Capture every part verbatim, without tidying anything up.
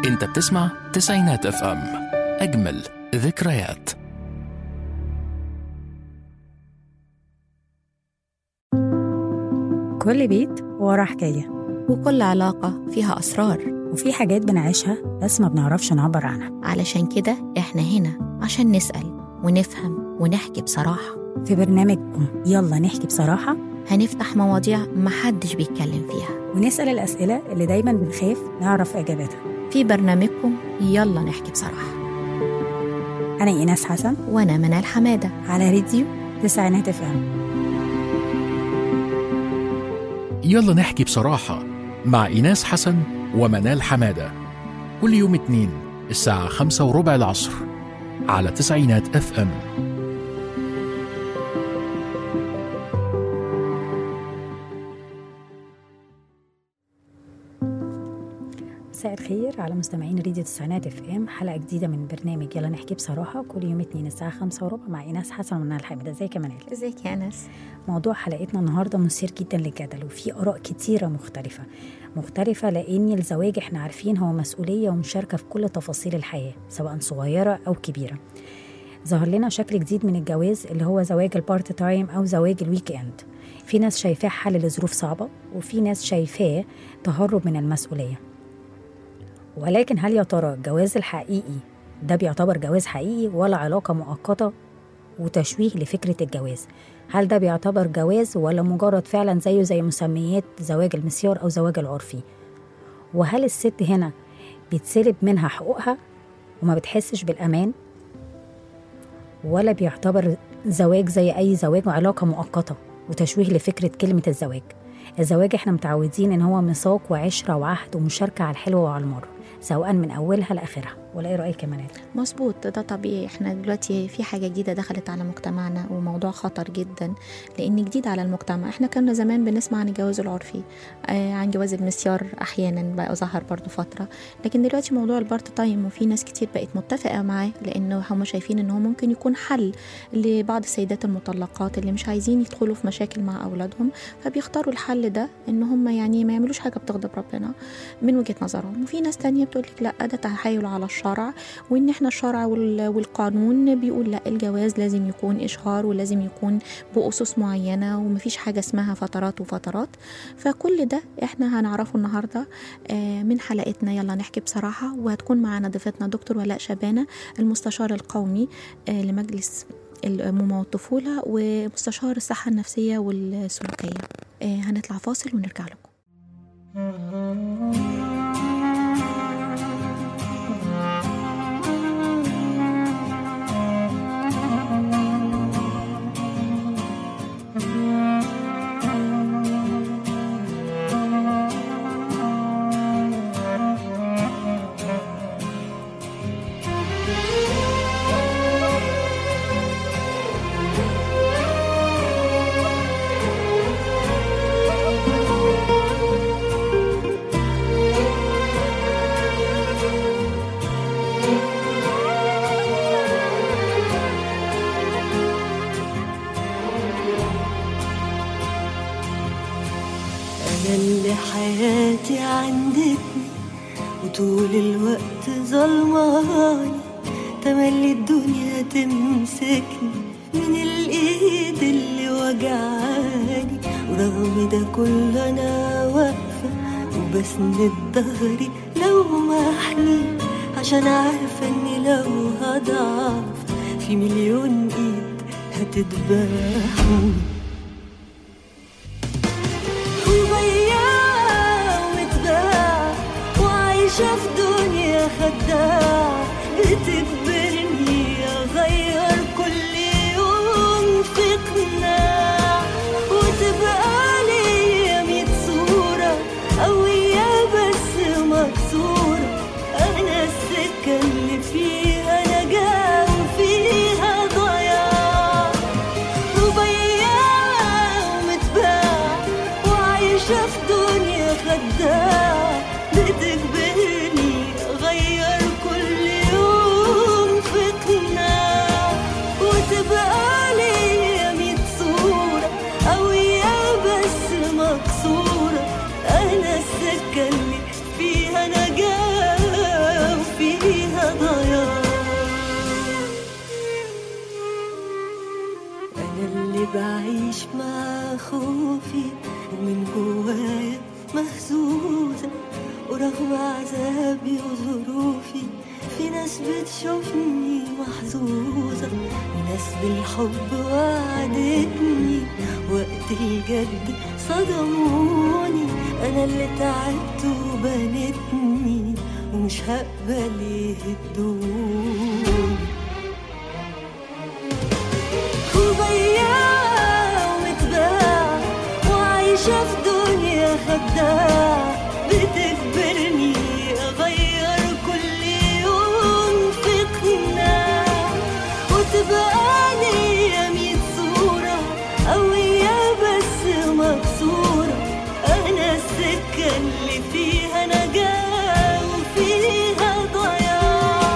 انت بتسمع تسعينات اف ام، اجمل ذكريات. كل بيت وراه حكاية، وكل علاقة فيها أسرار، وفي حاجات بنعيشها بس ما بنعرفش نعبر عنها. علشان كده إحنا هنا عشان نسأل ونفهم ونحكي بصراحة. في برنامجكم يلا نحكي بصراحة هنفتح مواضيع محدش بيتكلم فيها، ونسأل الأسئلة اللي دايما بنخاف نعرف إجابتها. في برنامجكم يلا نحكي بصراحة. أنا إيناس حسن، وأنا منال حمادة، على راديو تسعينات اف ام. يلا نحكي بصراحة مع إيناس حسن ومنال حمادة، كل يوم اتنين الساعة خمسة وربع العصر على تسعينات اف ام. مساء الخير على مستمعين راديو تسعينات اف ام، حلقة جديدة من برنامج يلا نحكي بصراحة، كل يوم اتنين الساعة خمسة وربع مع إيناس حسن ومنال حمادة. ازيك يا منال؟ ازيك يا أنس؟ موضوع حلقتنا النهاردة مثير جدا للجدل، وفي آراء كتيرة مختلفة مختلفة لأن الزواج احنا عارفين هو مسؤولية ومشاركة في كل تفاصيل الحياة سواء صغيرة أو كبيرة. ظهر لنا شكل جديد من الجواز اللي هو زواج البارت تايم أو زواج الويك اند. في ناس شايفاه حل لظروف صعبة، وفي ناس شايفاه تهرب من المسؤولية. ولكن هل يا ترى الجواز الحقيقي ده بيعتبر جواز حقيقي ولا علاقة مؤقتة وتشويه لفكرة الجواز؟ هل ده بيعتبر جواز ولا مجرد فعلا زيه زي مسميات زواج المسيار أو زواج العرفي؟ وهل الست هنا بيتسلب منها حقوقها وما بتحسش بالأمان، ولا بيعتبر زواج زي أي زواج وعلاقة مؤقتة وتشويه لفكرة كلمة الزواج؟ الزواج احنا متعودين ان هو ميثاق وعشرة وعهد ومشاركة على الحلوة وعلى المر، سواء من أولها لآخرها. ولا ايه رأيك يا منال؟ مظبوط، ده طبيعي. احنا دلوقتي في حاجة جديدة دخلت على مجتمعنا، وموضوع خطر جدا لأن جديد على المجتمع. احنا كنا زمان بنسمع عن الجواز العرفي، آه عن جواز المسيار أحيانا بقى ظهر برضو فترة، لكن دلوقتي موضوع البارت تايم، وفي ناس كتير بقت متفقة معاه لأنه هم شايفين إنه ممكن يكون حل لبعض السيدات المطلقات اللي مش عايزين يدخلوا في مشاكل مع أولادهم، فبيختاروا الحل ده إن هم يعني ما يعملوش حاجة بتغضب ربنا من وجهة نظرهم. وفي ناس تانية بتقول لك لا، ده تحايل على الشرع، وإن إحنا الشرع والقانون بيقول لا، الجواز لازم يكون إشهار ولازم يكون بأسس معينة ومفيش حاجة اسمها فترات وفترات. فكل ده إحنا هنعرفه النهاردة من حلقتنا يلا نحكي بصراحة، وهتكون معنا ضيفتنا دكتور ولاء شبانة، المستشار القومي لمجلس الأمومة والطفولة ومستشار الصحة النفسية والسلوكية. هنطلع فاصل ونرجع لكم. حياتي عندتني وطول الوقت ظلماني، تملي الدنيا تمسكني من الايد اللي وجعاني، ورغم ده كله انا واقفة وبسند ظهري لو محني، عشان عارفة اني لو هضعف في مليون ايد هتذبحني. شاف دنيا خداع بتجبرني أغير كل يوم في قناع، وتبقى لي ميت صورة قوية بس مكسورة، أنا السكة اللي فيها نجاة وفيها ضياع، وبياع ومتباع وعايشة في دنيا خداع بتجبرني أغير كل يوم في قناع، وتبقى لي ميت صورة قوية بس مكسورة، أنا السكة اللي فيها نجاة رغم عذابي وظروفي في ناس بتشوفني محظوظة، وناس بالحب وعدتني وقت الجد صدموني. أنا اللي تعبت وبنتني ومش هقبل يهدوني. وبياع ومتباع وعايشة في دنيا خداع، بتجبرني أغير كل يوم في قناع، وتبقى ليا ميت صورة قوية بس مكسورة. أنا السكة اللي فيها نجاة وفيها ضياع.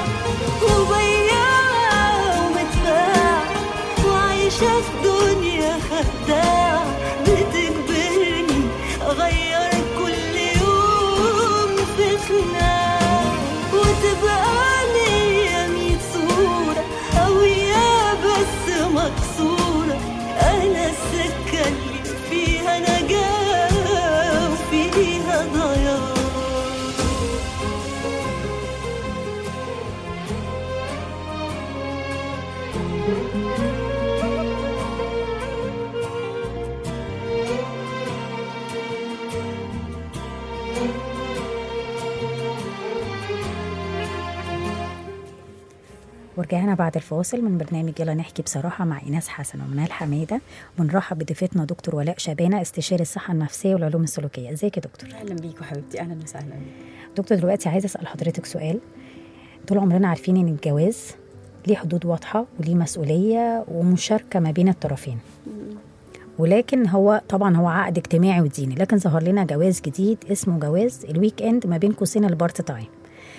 وبياع ومتباع وعايشة في دنيا خداع، بتجبرني أغير كل يوم في خناق، وتبقى ليا ميت صورة قوية بس مكسورة. أنا السكة اللي فيها نجاة وفيها ضياع. ورجعنا بعد الفاصل من برنامج يلا نحكي بصراحة مع إيناس حسن ومنال حمادة، ونرحب بضيفتنا دكتور ولاء شبانة، استشاري الصحة النفسية والعلوم السلوكية. ازيك يا دكتور؟ اهلا بيكوا حبيبتي، اهلا وسهلا. دكتور دلوقتي عايزة أسأل حضرتك سؤال. طول عمرنا عارفين إن الجواز ليه حدود واضحة وليه مسؤولية ومشاركة ما بين الطرفين، ولكن هو طبعا هو عقد اجتماعي وديني، لكن ظهر لنا جواز جديد اسمه جواز الويك اند ما بين قوسين البارت تايم.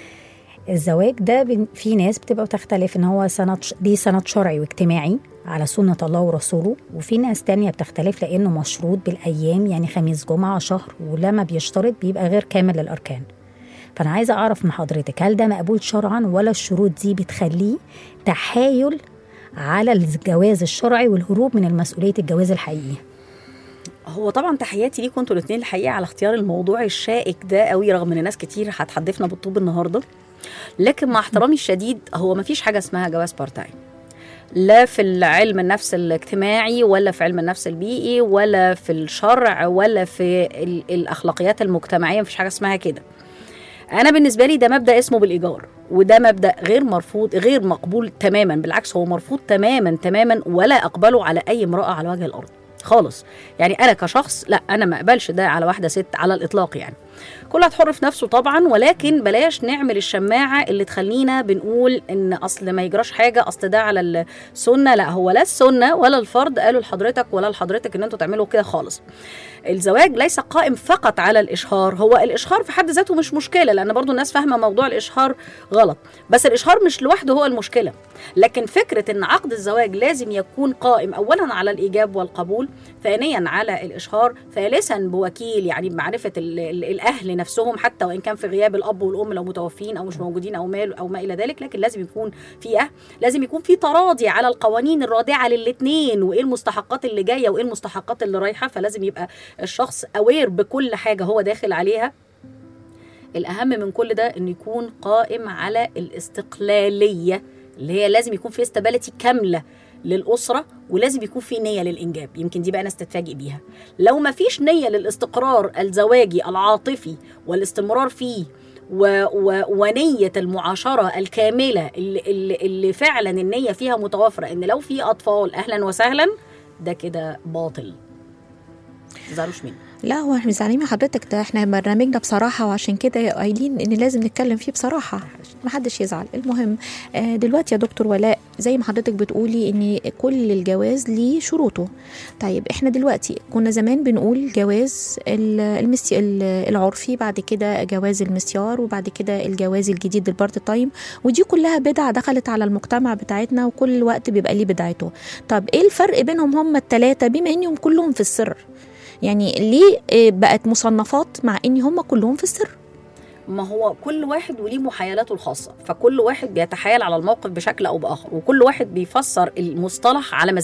الزواج ده في ناس بتبقى بتختلف ان هو سند دي سند شرعي واجتماعي على سنة الله ورسوله، وفي ناس تانية بتختلف لانه مشروط بالايام، يعني خميس جمعة شهر، ولما بيشترط بيبقى غير كامل للاركان. فانا عايزة اعرف من حضرتك، هل ده مقبول شرعا ولا الشروط دي بتخليه تحايل على الجواز الشرعي والهروب من المسؤولية الجواز الحقيقي؟ هو طبعا تحياتي ليكم انتوا الاثنين الحقيقه على اختيار الموضوع الشائك ده قوي، رغم ان ناس كتير هتحدفنا بالطوب النهارده. لكن مع احترامي الشديد، هو ما فيش حاجه اسمها جواز بارت تايم، لا في علم النفس الاجتماعي ولا في علم النفس البيئي ولا في الشرع ولا في الاخلاقيات المجتمعيه، مفيش حاجه اسمها كده. انا بالنسبه لي ده مبدا اسمه بالايجار، وده مبدا غير مرفوض، غير مقبول تماما، بالعكس هو مرفوض تماما تماما، ولا اقبله على اي امراه على وجه الارض خالص. يعني انا كشخص لا، انا ما اقبلش ده على واحده ست على الاطلاق. يعني كل واحد حر في نفسه طبعا، ولكن بلاش نعمل الشماعه اللي تخلينا بنقول ان اصل ما يجراش حاجه، اصل ده على السنه. لا، هو لا السنه ولا الفرض قالوا لحضرتك ولا لحضرتك ان انتوا تعملوا كده خالص. الزواج ليس قائم فقط على الاشهار، هو الاشهار في حد ذاته مش مشكله، لان برضو الناس فاهمه موضوع الاشهار غلط، بس الاشهار مش لوحده هو المشكله. لكن فكره ان عقد الزواج لازم يكون قائم اولا على الايجاب والقبول، ثانيا على الاشهار، ثالثا بوكيل، يعني بمعرفه ال ال الاهل نفسهم، حتى وان كان في غياب الاب والام لو متوفين او مش موجودين او مال او ما الى ذلك، لكن لازم يكون في اهل، لازم يكون في تراضي على القوانين الرادعه للاثنين، وايه المستحقات اللي جايه وايه المستحقات اللي رايحه. فلازم يبقى الشخص اوير بكل حاجه هو داخل عليها. الاهم من كل ده انه يكون قائم على الاستقلاليه، اللي هي لازم يكون في استابيليتي كامله للأسرة، ولازم يكون في نية للإنجاب. يمكن دي بقى ناس تتفاجئ بيها. لو ما فيش نية للاستقرار الزواجي العاطفي والاستمرار فيه و و ونية المعاشرة الكاملة اللي, اللي, اللي فعلا النية فيها متوافرة، إن لو في أطفال أهلا وسهلا، ده كده باطل، تزعلوش منه. لا، هو احنا مش زعلانين من حضرتك، ده احنا برنامجنا بصراحه، وعشان كده قايلين ان لازم نتكلم فيه بصراحه، ما حدش يزعل. المهم دلوقتي يا دكتور ولاء، زي ما حضرتك بتقولي ان كل الجواز ليه شروطه. طيب احنا دلوقتي كنا زمان بنقول جواز المسي العرفي، بعد كده جواز المسيار، وبعد كده الجواز الجديد البارت تايم، ودي كلها بدع دخلت على المجتمع بتاعتنا، وكل وقت بيبقى ليه بدعته. طب ايه الفرق بينهم هم الثلاثه بما انهم كلهم في السر؟ يعني ليه بقت مصنفات مع ان هم كلهم في السر؟ ما هو كل واحد وليه محايلاته الخاصة، فكل واحد بيتحايل على الموقف بشكل أو بآخر، وكل واحد بيفسر المصطلح على مزاجه.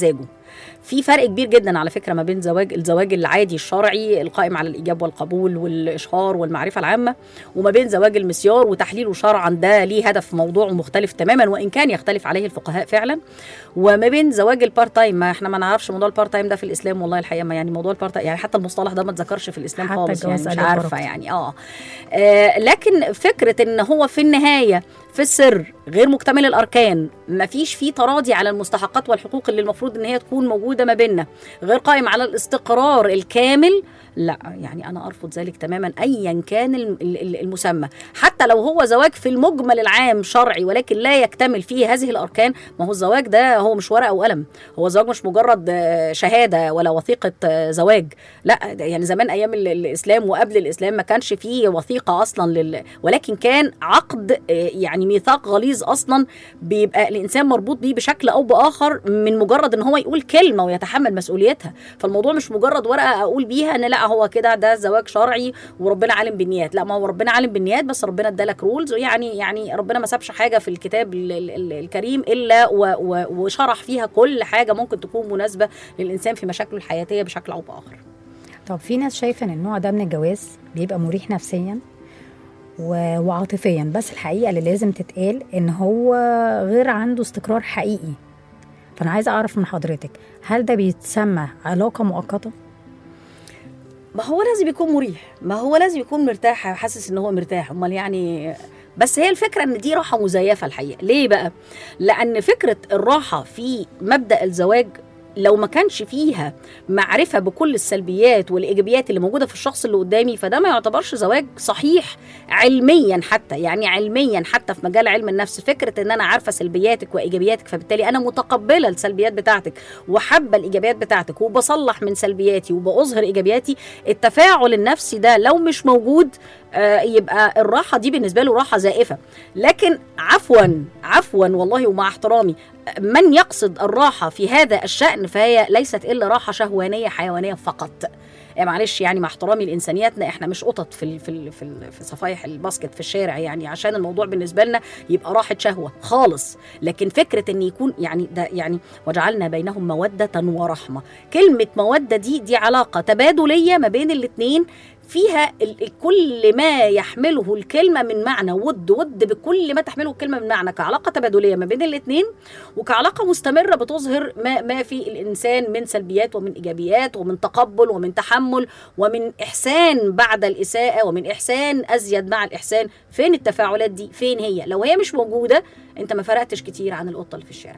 في فرق كبير جدا على فكره ما بين زواج الزواج العادي الشرعي القائم على الايجاب والقبول والاشهار والمعرفه العامه، وما بين زواج المسيار وتحليله شرعا ده ليه هدف موضوع مختلف تماما وان كان يختلف عليه الفقهاء فعلا، وما بين زواج البارت تايم. ما احنا ما نعرفش موضوع البارت تايم ده في الاسلام والله الحقيقه، ما يعني موضوع البارت يعني حتى المصطلح ده ما اتذكرش في الاسلام خالص، يعني مش عارفه يعني اه, آه لكن فكره ان هو في النهايه في السر غير مكتمل الاركان، ما فيش فيه تراضي على المستحقات والحقوق اللي المفروض ان هي تكون موجوده ما بيننا، غير قائم على الاستقرار الكامل، لا يعني انا ارفض ذلك تماما ايا كان المسمى. حتى لو هو زواج في المجمل العام شرعي ولكن لا يكتمل فيه هذه الاركان، ما هو الزواج ده هو مش ورقه وقلم، هو الزواج مش مجرد شهاده ولا وثيقه زواج، لا يعني زمان ايام الاسلام وقبل الاسلام ما كانش فيه وثيقه اصلا لل... ولكن كان عقد يعني ميثاق غليظ اصلا بيبقى الانسان مربوط بيه بشكل او باخر من مجرد ان هو يقول كلمه ويتحمل مسؤوليتها. فالموضوع مش مجرد ورقه اقول بيها ان لا هو كده ده زواج شرعي وربنا عالم بالنيات، لا ما هو ربنا عالم بالنيات بس ربنا ادالك رولز، يعني يعني ربنا ما سابش حاجه في الكتاب الكريم الا وشرح فيها كل حاجه ممكن تكون مناسبه للانسان في مشاكله الحياتيه بشكل او باخر. طب في ناس شايفه ان النوع ده من الجواز بيبقى مريح نفسيا وعاطفيا، بس الحقيقه اللي لازم تتقال ان هو غير عنده استقرار حقيقي. فانا عايزه اعرف من حضرتك، هل ده بيتسمى علاقه مؤقته؟ ما هو لازم يكون مريح، ما هو لازم يكون مرتاح وحاسس ان هو مرتاح، امال يعني. بس هي الفكره ان دي راحه مزيفه الحقيقه. ليه بقى؟ لان فكره الراحه في مبدا الزواج لو ما كانش فيها معرفة بكل السلبيات والإيجابيات اللي موجودة في الشخص اللي قدامي، فده ما يعتبرش زواج صحيح علميا حتى، يعني علميا حتى في مجال علم النفس. فكرة ان انا عارفة سلبياتك وإيجابياتك فبالتالي انا متقبلة السلبيات بتاعتك وحابة الإيجابيات بتاعتك وبصلح من سلبياتي وبأظهر إيجابياتي، التفاعل النفسي ده لو مش موجود آه يبقى الراحة دي بالنسبة له راحة زائفة. لكن عفوا عفوا والله ومع احترامي، من يقصد الراحة في هذا الشأن فهي ليست إلا راحة شهوانية حيوانية فقط. يعني معلش يعني مع احترامي لإنسانياتنا، احنا مش قطط في ال في ال في, ال في صفايح الباسكت في الشارع يعني عشان الموضوع بالنسبة لنا يبقى راحة شهوة خالص. لكن فكرة ان يكون يعني ده يعني وجعلنا بينهم مودة ورحمة، كلمة مودة دي دي علاقة تبادلية ما بين الاتنين فيها كل ما يحمله الكلمة من معنى، ود ود بكل ما تحمله الكلمة من معنى، كعلاقة تبادلية ما بين الاثنين وكعلاقة مستمرة بتظهر ما, ما في الإنسان من سلبيات ومن إيجابيات ومن تقبل ومن تحمل ومن إحسان بعد الإساءة ومن إحسان أزيد مع الإحسان. فين التفاعلات دي؟ فين هي؟ لو هي مش موجودة أنت ما فرقتش كتير عن القطة اللي في الشارع.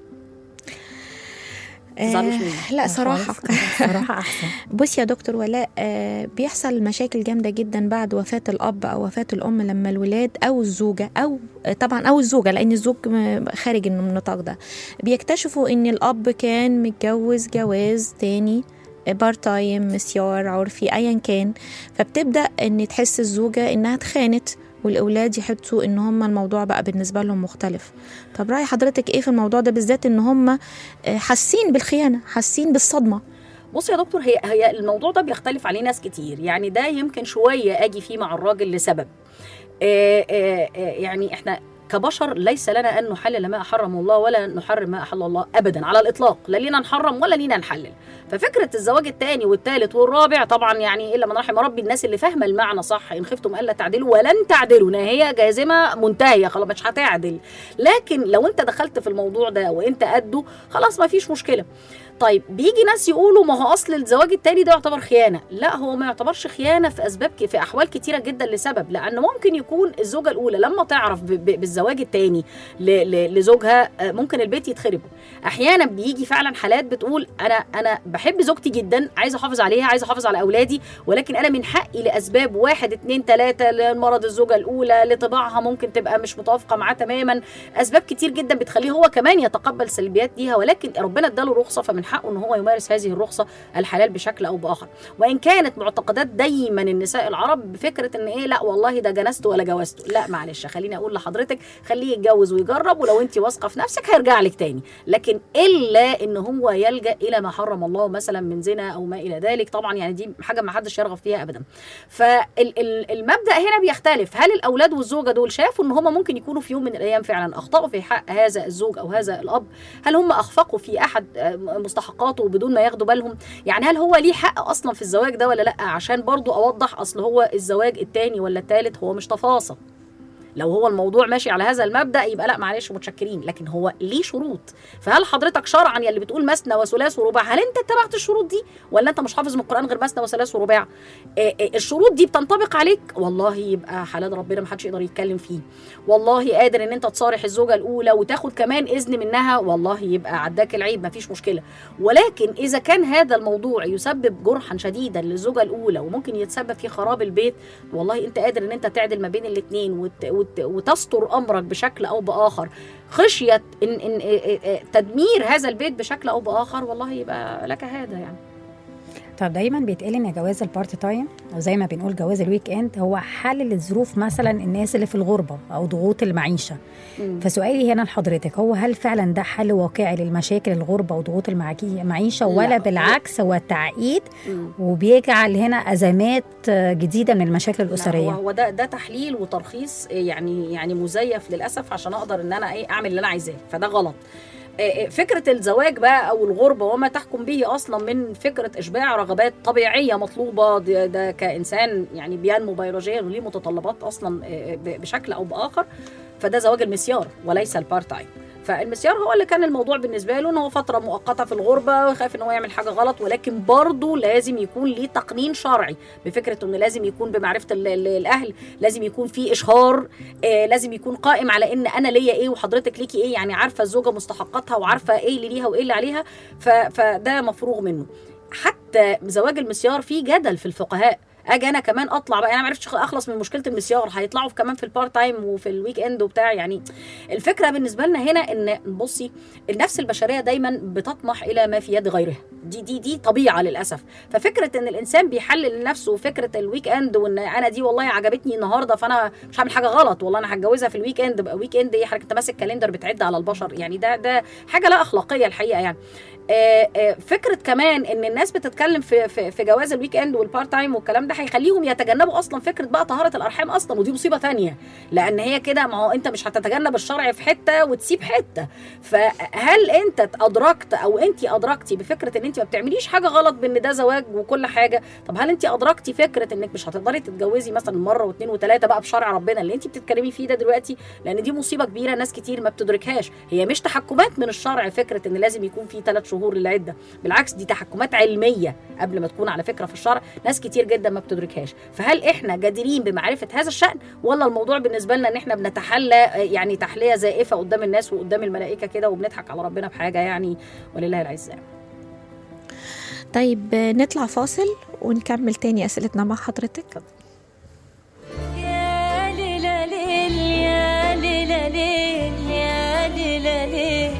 آه لا صراحة صراحة أحسن. بص يا دكتور ولاء، آه بيحصل مشاكل جامدة جدا بعد وفاة الأب أو وفاة الأم لما الولاد أو الزوجة أو آه طبعا أو الزوجة لأن الزوج خارج من النطاق ده بيكتشفوا إن الأب كان متجوز جواز تاني بارت تايم مسيار عرفي أيا كان، فبتبدأ إن تحس الزوجة إنها اتخانت والأولاد يحسوا إن هم الموضوع بقى بالنسبة لهم مختلف. طب رأي حضرتك إيه في الموضوع ده بالذات إن هم حاسين بالخيانة حاسين بالصدمة؟ بص يا دكتور، هي هي الموضوع ده بيختلف عليه ناس كتير، يعني ده يمكن شوية أجي فيه مع الراجل لسبب آآ آآ يعني إحنا كبشر ليس لنا أن نحلل ما أحرم الله ولا نحرم ما أحل الله أبدا على الإطلاق، لا لينا نحرم ولا لينا نحلل. ففكرة الزواج الثاني والثالث والرابع طبعا يعني إلا من رحم ربي الناس اللي فاهمة المعنى صح، إن خفتم ألا تعدلوا ولن تعدلوا، هي جازمة منتهية خلاص مش هتعدل. لكن لو أنت دخلت في الموضوع ده وأنت قده خلاص ما فيش مشكلة. طيب بيجي ناس يقولوا ما هو أصل الزواج التاني ده يعتبر خيانة. لا، هو ما يعتبرش خيانة في أسباب في أحوال كتيرة جدا لسبب، لأن ممكن يكون الزوجة الأولى لما تعرف بالزواج التاني لزوجها ممكن البيت يتخرب. أحيانا بيجي فعلا حالات بتقول أنا أنا بحب زوجتي جدا، عايزة أحافظ عليها، عايزة أحافظ على أولادي، ولكن أنا من حقي لأسباب واحد اتنين تلاتة، لمرض الزوجة الأولى، لطباعها ممكن تبقى مش متوافقة معاه تماما، أسباب كتير جدا بتخليه هو كمان يتقبل سلبيات ليها، ولكن ربنا اداله رخصة فمن حقه ان هو يمارس هذه الرخصة الحلال بشكل او باخر. وان كانت معتقدات دايما النساء العرب بفكرة ان ايه لا والله ده جنسته ولا جوازته، لا معلش خليني اقول لحضرتك خليه يتجوز ويجرب، ولو انت واثقة في نفسك هيرجع لك تاني، لكن الا ان هو يلجأ الى ما حرم الله مثلا من زنا او ما الى ذلك. طبعا يعني دي حاجة ما حدش يرغب فيها ابدا. فالمبدأ هنا بيختلف، هل الاولاد والزوجة دول شافوا ان هم ممكن يكونوا في يوم من الايام فعلا اخطأوا في حق هذا الزوج او هذا الاب؟ هل هم اخفقوا في احد مستحقاته وبدون ما ياخدوا بالهم؟ يعني هل هو ليه حق اصلا في الزواج ده ولا لا؟ عشان برضو اوضح، اصل هو الزواج الثاني ولا الثالث هو مش تفاصيل. لو هو الموضوع ماشي على هذا المبدأ يبقى لا معلش متشكرين، لكن هو ليه شروط. فهل حضرتك شرعا يلي بتقول مثنى وثلاث ورباع، هل انت اتبعت الشروط دي ولا انت مش حافظ من القرآن غير مثنى وثلاث ورباع؟ اه اه الشروط دي بتنطبق عليك، والله يبقى حلال ربنا محدش يقدر يتكلم فيه. والله قادر ان انت تصارح الزوجة الأولى وتاخد كمان إذن منها، والله يبقى عداك العيب مفيش مشكلة. ولكن إذا كان هذا الموضوع يسبب جرحا شديدا للزوجة الأولى وممكن يتسبب في خراب البيت، والله انت قادر ان انت تعدل ما بين الاثنين وت وتستر أمرك بشكل أو بآخر خشية إن إن تدمير هذا البيت بشكل أو بآخر، والله يبقى لك هذا يعني. طب دايما بيتقال ان جواز البارت تايم او زي ما بنقول جواز الويك اند هو حل للظروف مثلا الناس اللي في الغربه او ضغوط المعيشه. مم. فسؤالي هنا لحضرتك، هو هل فعلا ده حل واقعي للمشاكل الغربه وضغوط المعيشه ولا بالعكس هو تعقيد وبيجعل هنا ازمات جديده من المشاكل الاسريه؟ هو ده ده تحليل وترخيص يعني يعني مزيف للاسف عشان اقدر ان انا ايه اعمل اللي انا عايزاه، فده غلط. فكرة الزواج بقى أو الغربة وما تحكم به أصلا من فكرة إشباع رغبات طبيعية مطلوبة، ده, ده كإنسان يعني بينمو بيولوجيا وليه متطلبات أصلا بشكل أو بآخر، فده زواج المسيار وليس البارت تايم. فالمسيار هو اللي كان الموضوع بالنسبه له ان هو فتره مؤقته في الغربه وخايف ان هو يعمل حاجه غلط، ولكن برضه لازم يكون ليه تقنين شرعي بفكره انه لازم يكون بمعرفه الاهل، لازم يكون في اشهار، آه لازم يكون قائم على ان انا ليا ايه وحضرتك ليكي ايه، يعني عارفه الزوجه مستحقاتها وعارفه ايه اللي ليها وايه اللي عليها، فده مفروغ منه. حتى زواج المسيار فيه جدل في الفقهاء، اجي انا كمان اطلع بقى انا ما عرفتش اخلص من مشكله المسيار، هيطلعوا كمان في البارت تايم وفي الويك اند وبتاع. يعني الفكره بالنسبه لنا هنا ان بصي النفس البشريه دايما بتطمح الى ما في يد غيرها، دي دي دي طبيعه للاسف. ففكره ان الانسان بيحلل لنفسه فكره الويك اند وان انا دي والله عجبتني النهارده فانا مش هعمل حاجه غلط، والله انا هتجوزها في الويك اند، بقى ويك اند ايه حضرتك انت ماسك كالندر بتعد على البشر، يعني ده ده حاجه لا اخلاقيه الحقيقه. يعني آآ آآ فكره كمان ان الناس بتتكلم في في, في جواز الويك اند والبارت تايم والكلام ده هيخليهم يتجنبوا اصلا فكره بقى طهاره الارحام اصلا، ودي مصيبه ثانيه، لان هي كده ما هو انت مش هتتجنب الشرع في حته وتسيب حته. فهل انت ادركت او انت ادركتي بفكره ان انت ما بتعمليش حاجه غلط بان ده زواج وكل حاجه؟ طب هل انت ادركتي فكره انك مش هتقدري تتجوزي مثلا مره واثنين وثلاثه بقى بشرع ربنا اللي انت بتتكلمي فيه ده دلوقتي؟ لان دي مصيبه كبيره ناس كتير ما بتدركهاش. هي مش تحكمات من الشرع فكره ان لازم يكون في ثلاث شهور للعده، بالعكس دي تحكمات علميه قبل ما تكون على فكره في الشرع، ناس كتير جدا ما بتدركهاش. فهل احنا جادرين بمعرفه هذا الشأن ولا الموضوع بالنسبه لنا ان احنا بنتحلى يعني تحليه زائفه قدام الناس وقدام الملائكه كده وبنضحك على ربنا بحاجه يعني ولله العزه؟ طيب نطلع فاصل ونكمل تاني اسئلتنا مع حضرتك. يا ليلى ليل يا ليلى ليل يا ليلى ليل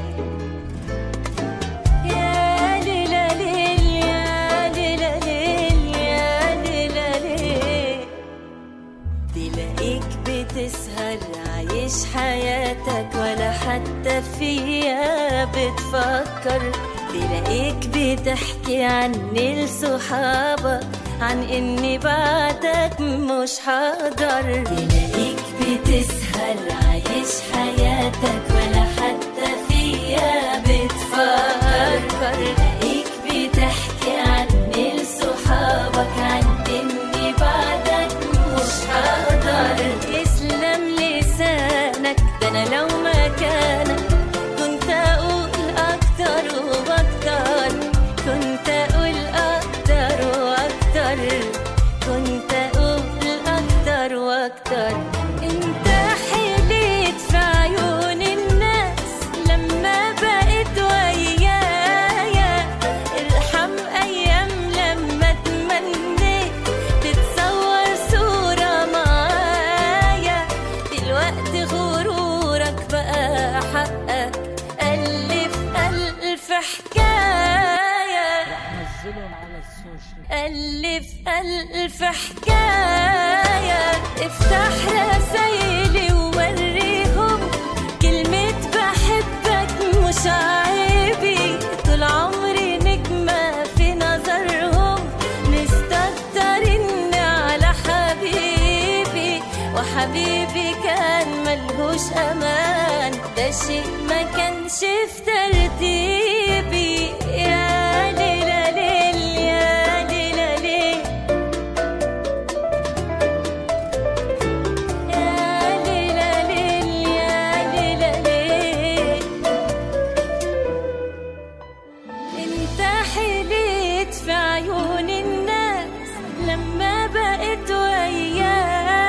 يا ليلى ليل يا ليلى ليل يا ليلى ليل، تلاقيك بتسهر عايش حياتك ولا حتى فيها بتفكر، تلاقيك بتحكي عني لصحابك عن اني بعدك مش حاضر، تلاقيك بتسهر عايش حياتك ولا حتى فيها بتفكر، تلاقيك بتحكي عني لصحابك عن اني بعدك مش حاضر. اسلم لسانك ده انا لو مكانك كنت اقول اكتر واكتر، كنت اقول اكتر واكتر، كنت اقول اكتر واكتر. انت حليت في عيون الناس لما بقيت ويايا، ارحم ايام لما تمنيت تتصور صورة معايا، دلوقتي غرورك بقى حقك، ألف ألف حكاية ألف ألف حكاية، افتح رسايلي ووريهم كلمة بحبك مش عيبي، طول عمري نجمة في نظرهم مستكترين على حبيبي، حبيبي كان ملهوش امان، ده شيء ما كانش في ترتيبي. يا ليلى ليل يا ليلى ليل يا ليلى ليل يا ليلى ليل. انت حليت في عيون الناس لما بقيت ويايا،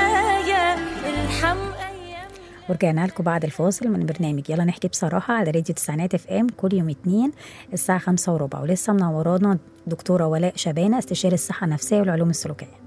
ارحم ايام. ورجعنا لكم بعد الفاصل من برنامج يلا نحكي بصراحة على راديو تسعينات اف ام كل يوم اتنين الساعة خمسة وربع، ولسه منورانا دكتورة ولاء شبانة استشاري الصحة النفسية والعلوم السلوكية.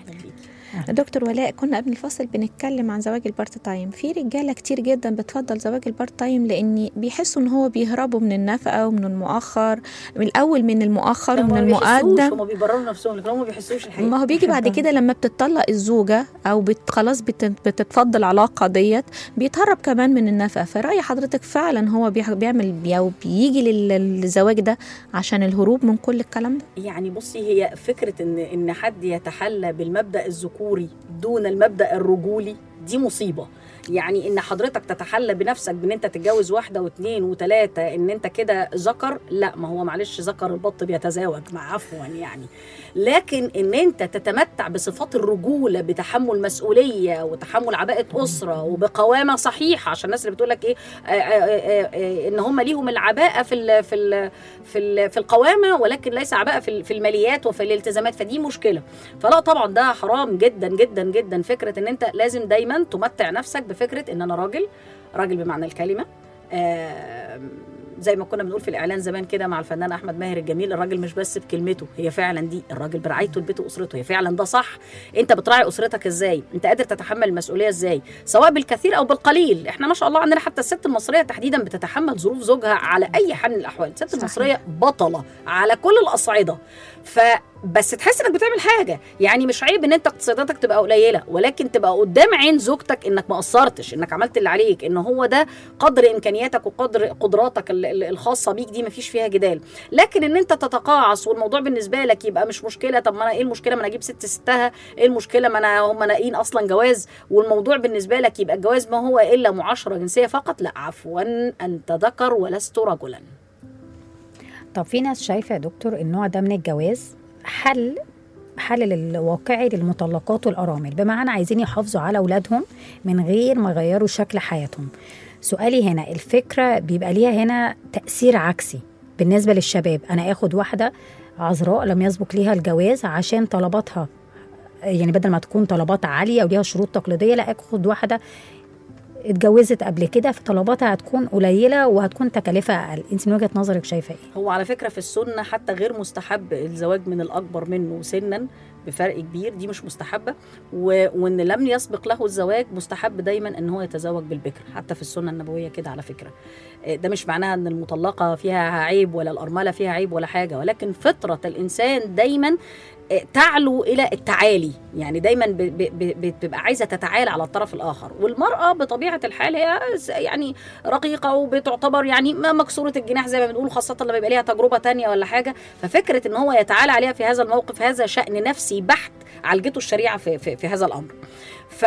دكتور ولاء، كنا قبل الفصل بنتكلم عن زواج البارت تايم. في رجاله كتير جدا بتفضل زواج البارت تايم لان بيحسوا ان هو بيهربوا من النفقه ومن المؤخر، من الاول من المؤخر ومن المقدم. هم بيبرروا نفسهم لكن هم ما بيحسوش الحقيقه. ما هو بيجي بعد كده لما بتطلق الزوجه او بت خلاص بت بتتفضل العلاقه ديت، بيتهرب كمان من النفقه. فرأي حضرتك فعلا هو بيعمل بي بيجي للزواج ده عشان الهروب من كل الكلام ده؟ يعني بصي، هي فكره ان ان حد يتحلى بالمبدأ الذكوري دون المبدأ الرجولي دي مصيبة. يعني ان حضرتك تتحلى بنفسك بان انت تتجوز واحده واثنين وثلاثه ان انت كده ذكر، لا، ما هو معلش ذكر البط بيتزاوج مع عفوا يعني. لكن ان انت تتمتع بصفات الرجوله، بتحمل مسؤوليه وتحمل عباءه اسره وبقوامه صحيحه، عشان الناس اللي بتقول لك ايه آآ آآ آآ ان هم ليهم العباءه في ال في ال في ال في القوامه، ولكن ليس عباءه في في الماليات وفي الالتزامات، فدي مشكله. فلا طبعا ده حرام جدا جدا جدا. فكره ان انت لازم دايما تمتع نفسك بفكره ان انا راجل راجل بمعنى الكلمه. آه زي ما كنا بنقول في الاعلان زمان كده مع الفنان احمد ماهر الجميل، الراجل مش بس بكلمته، هي فعلا دي الراجل برعايته لبيته واسرته، هي فعلا ده صح. انت بتراعي اسرتك ازاي؟ انت قادر تتحمل المسؤوليه ازاي؟ سواء بالكثير او بالقليل. احنا ما شاء الله عندنا حتى الست المصريه تحديدا بتتحمل ظروف زوجها على اي حال من الاحوال. الست المصريه بطله على كل الاصعده. ف بس تحس انك بتعمل حاجه. يعني مش عيب ان انت اقتصاداتك تبقى قليله، ولكن تبقى قدام عين زوجتك انك ما قصرتش، انك عملت اللي عليك، ان هو ده قدر امكانياتك وقدر قدراتك الخاصه بيك، دي ما فيش فيها جدال. لكن ان انت تتقاعس والموضوع بالنسبه لك يبقى مش مشكله، طب ما انا ايه المشكله ما انا اجيب ست ستها، ايه المشكله ما انا هم ناقين اصلا جواز، والموضوع بالنسبه لك يبقى الجواز ما هو الا معاشره جنسيه فقط. لا عفوا، انت ذكر ولست رجلا. طب في ناس شايفه يا دكتور النوع ده من الجواز حل حل الواقعي للمطلقات والأرامل، بمعنى عايزين يحافظوا على أولادهم من غير ما يغيروا شكل حياتهم. سؤالي هنا، الفكرة بيبقى ليها هنا تأثير عكسي بالنسبة للشباب. أنا أخد واحدة عذراء لم يسبق ليها الجواز عشان طلباتها، يعني بدل ما تكون طلبات عالية وليها شروط تقليدية، لا أخد واحدة اتجوزت قبل كده فطلباتها هتكون قليله وهتكون تكلفه اقل. انت من وجهه نظرك شايفه ايه؟ هو على فكره في السنه حتى غير مستحب الزواج من الاكبر منه سنا بفرق كبير، دي مش مستحبه. و... وان لم يسبق له الزواج مستحب دايما ان هو يتزوج بالبكر، حتى في السنه النبويه كده على فكره. ده مش معناها ان المطلقه فيها عيب ولا الارمله فيها عيب ولا حاجه، ولكن فطره الانسان دايما تعلو الى التعالي. يعني دايما بتبقى عايزه تتعالى على الطرف الاخر، والمراه بطبيعه الحال هي يعني رقيقه وبتعتبر يعني مكسوره الجناح زي ما بنقول، خاصه لما يبقى ليها تجربه تانية ولا حاجه. ففكره ان هو يتعالى عليها في هذا الموقف هذا شأن نفسي بحت عالجته الشريعه في, في, في هذا الامر. ف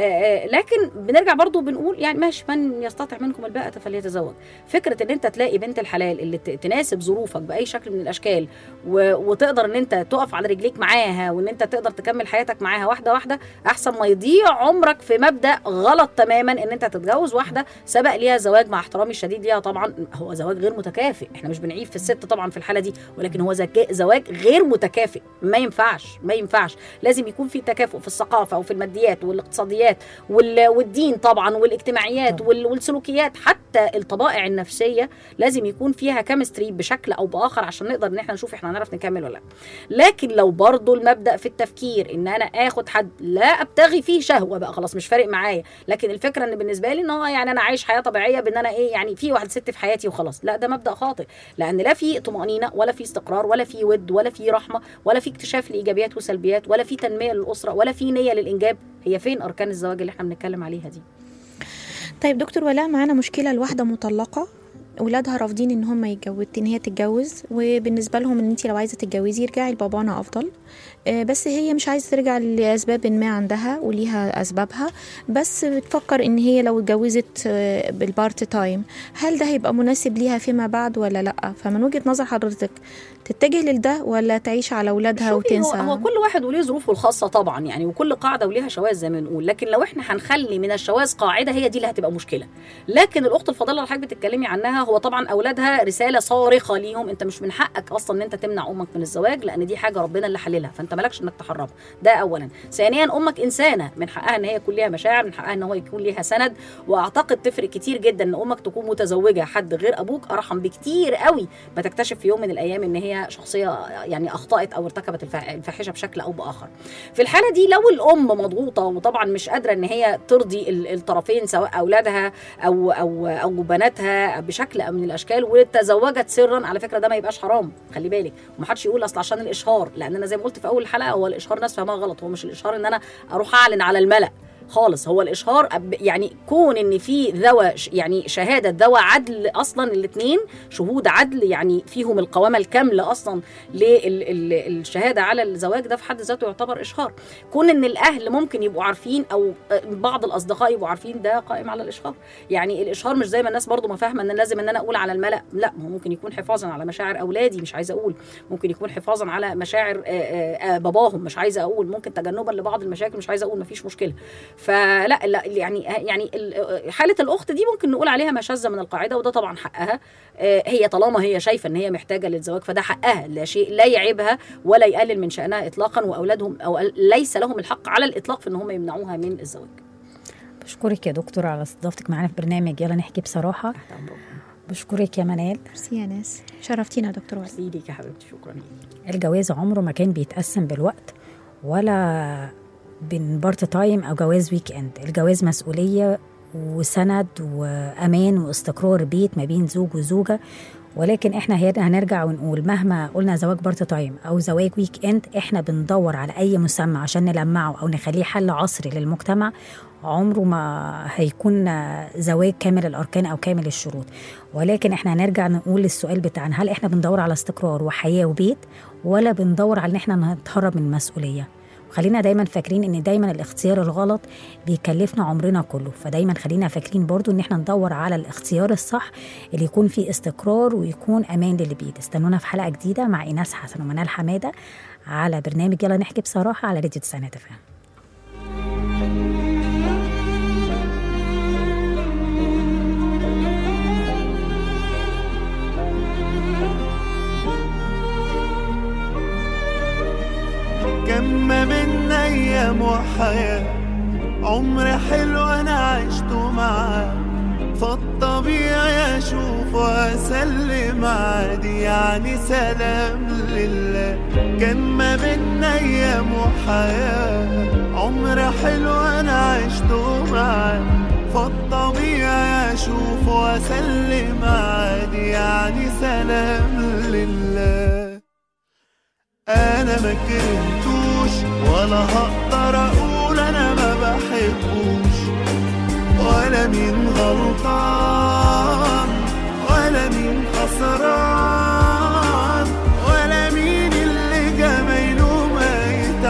لكن بنرجع برضو بنقول يعني ماشي، من يستطيع منكم الباءة فليتزوج. فكره ان انت تلاقي بنت الحلال اللي تناسب ظروفك باي شكل من الاشكال وتقدر ان انت تقف على رجليك معاها، وان انت تقدر تكمل حياتك معاها واحده واحده، احسن ما يضيع عمرك في مبدا غلط تماما ان انت تتجوز واحده سبق ليها زواج. مع احترامي الشديد ليها طبعا، هو زواج غير متكافئ، احنا مش بنعيب في الست طبعا في الحاله دي، ولكن هو زواج غير متكافئ. ما ينفعش ما ينفعش لازم يكون في تكافؤ في الثقافه وفي الماديات والاقتصاديات والدين طبعا والاجتماعيات والسلوكيات، حتى الطبائع النفسيه لازم يكون فيها كيمستري بشكل او باخر عشان نقدر ان احنا نشوف احنا هنعرف نكمل ولا لا. لكن لو برضو المبدا في التفكير ان انا اخد حد لا ابتغي فيه شهوه بقى خلاص مش فارق معايا، لكن الفكره ان بالنسبه لي ان هو يعني انا عايش حياه طبيعيه بان انا ايه يعني في واحد ست في حياتي وخلاص، لا ده مبدا خاطئ، لان لا في طمانينه ولا في استقرار ولا في ود ولا في رحمه ولا في اكتشاف لايجابيات وسلبيات ولا في تنميه للاسره ولا في نيه للانجاب. هي فين اركان الزواج اللي احنا بنتكلم عليها دي؟ طيب دكتور ولاء، معانا مشكله، الواحده مطلقه ولادها رافضين ان هم يتجوز، ان هي تتجوز، وبالنسبه لهم ان انت لو عايزه تتجوزي ارجعي لبابانا افضل. بس هي مش عايزه ترجع لاسباب ما عندها وليها اسبابها، بس بتفكر ان هي لو اتجوزت بالبارت تايم هل ده هيبقى مناسب ليها فيما بعد ولا لا. فمن وجهه نظر حضرتك تتجه لده ولا تعيش على اولادها وتنسى؟ هو, هو كل واحد وليه ظروفه الخاصه طبعا يعني، وكل قاعده وليها شواذ زي ما بنقول، لكن لو احنا هنخلي من الشواذ قاعده هي دي اللي هتبقى مشكله. لكن الاخت الفاضله اللي حضرتك بتتكلمي عنها، هو طبعا اولادها رساله صارخه ليهم، انت مش من حقك اصلا ان انت تمنع امك من الزواج، لان دي حاجه ربنا اللي حللها، فانت مالكش انك تحرمها. ده اولا. ثانيا امك انسانه من حقها ان هي يكون ليها مشاعر، من حقها ان هو يكون ليها سند، واعتقد تفرق كتير جدا ان امك تكون متزوجه حد غير ابوك، ارحم بكتير قوي ما تكتشف في يوم من الايام ان هي شخصيه يعني اخطات او ارتكبت الفاحشه بشكل او باخر. في الحاله دي لو الام مضغوطه وطبعا مش قادره ان هي ترضي الطرفين سواء اولادها او او او بناتها بشكل من الاشكال، وتزوجت سرا، على فكره ده ما يبقاش حرام، خلي بالك، ومحدش يقول اصل عشان الاشهار، لان انا زي ما قلت في اول الحلقه هو الاشهار ناس فاهمها غلط، هو مش الاشهار ان انا اروح اعلن على الملأ خالص، هو الاشهار يعني كون ان في ذوى يعني شهاده ذوى عدل، اصلا الاثنين شهود عدل يعني فيهم القوامه الكامله اصلا للشهاده على الزواج، ده في حد ذاته يعتبر اشهار. كون ان الاهل ممكن يبقوا عارفين او بعض الاصدقاء يبقوا عارفين، ده قائم على الاشهار. يعني الاشهار مش زي ما الناس برضو ما فاهمه ان لازم ان انا اقول على الملأ، لا، ما هو ممكن يكون حفاظا على مشاعر اولادي، مش عايزه اقول، ممكن يكون حفاظا على مشاعر باباهم، مش عايزه اقول، ممكن تجنبا لبعض المشاكل، مش عايزه اقول، ما فيش مشكله. فلا لا يعني يعني حاله الاخت دي ممكن نقول عليها مشاذه من القاعده، وده طبعا حقها. هي طالما هي شايفه ان هي محتاجه للزواج فده حقها، لا شيء لا يعيبها ولا يقلل من شأنها اطلاقا، واولادهم او ليس لهم الحق على الاطلاق في ان هم يمنعوها من الزواج. بشكرك يا دكتور على استضافتك معنا في برنامج يلا نحكي بصراحه. بشكرك يا منال. ميرسي يا ناس، شرفتينا يا دكتور. ميرسي ليك يا حبيبتي، شكرا ليك. الجواز عمره ما كان بيتقسم بالوقت ولا بين بارت تايم او جواز ويك اند. الجواز مسؤوليه وسند وامان واستقرار بيت ما بين زوج وزوجه، ولكن احنا هنرجع ونقول مهما قلنا زواج بارت تايم او زواج ويك اند، احنا بندور على اي مسمى عشان نلمعه او نخليه حل عصري للمجتمع، عمره ما هيكون زواج كامل الاركان او كامل الشروط. ولكن احنا هنرجع نقول السؤال بتاعنا، هل احنا بندور على استقرار وحياه وبيت، ولا بندور على ان احنا نتهرب من المسؤوليه؟ خلينا دايما فاكرين ان دايما الاختيار الغلط بيكلفنا عمرنا كله، فدايما خلينا فاكرين برضو ان احنا ندور على الاختيار الصح اللي يكون فيه استقرار ويكون امان للبيت. استنونا في حلقة جديدة مع ايناس حسن ومنال حمادة على برنامج يلا نحكي بصراحة على راديو تسعينات اف ام. كم من أيام وحياة عمر حلو أنا عشته معاه، فالطبيعي أشوف وأسلم عادي يعني سلام لله. كان ما بين أيام وحياة عمر حلو أنا عشته معاه، فالطبيعي أشوف وأسلم عادي يعني سلام لله. أنا ما كرهتوش ولا هقدر أقول أنا ما بحبوش، ولا مين غلطان ولا مين خسران، ولا مين اللي جمايله ما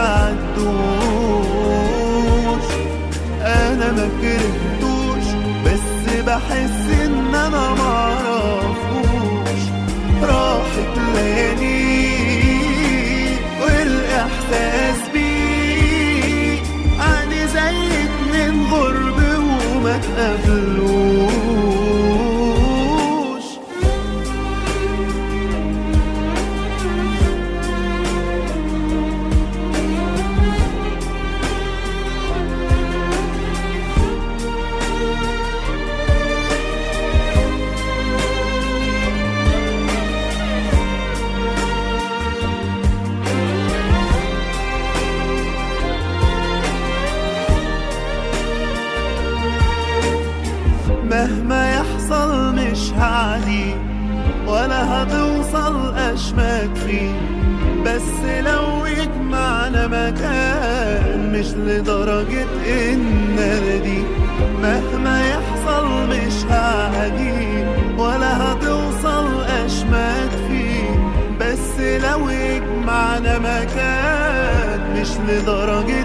يتعدوش. أنا ما كرهتوش بس بحس إن أنا معرفوش، راحت ليالي والإحساس بيه عادي زي اتنين غرب وما تقابلوش. مهما يحصل مش هعدي ولا هتوصل أشماك فيه، بس لو يجمعنا مكان مش لدرجة إن أنا دي. مهما يحصل مش هعدي ولا هتوصل لدرجة